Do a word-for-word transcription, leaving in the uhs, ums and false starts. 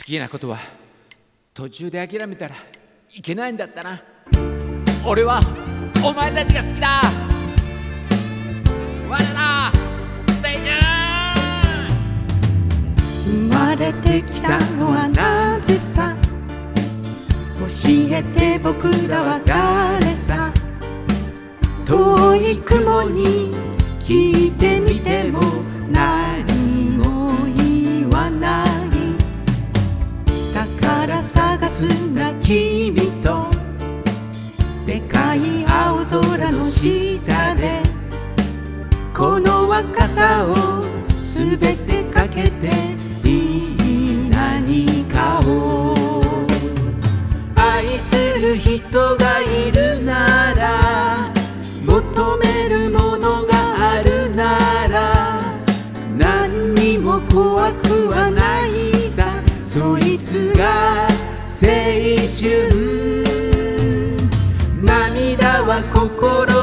きなことは途中で諦めたらいけないんだったな。俺はお前たちが好きだ。我ら青春。 生まれてきたのはなぜさ、教えて僕らは誰さ。遠い雲に聞いてみても何も言わない。宝探すんだ君とでかい青空の下で、この若さをすべてかけていい何かを。愛する人がいるなら、求めるものがあるなら、何にも怖くはないさ。そいつが青春。涙は心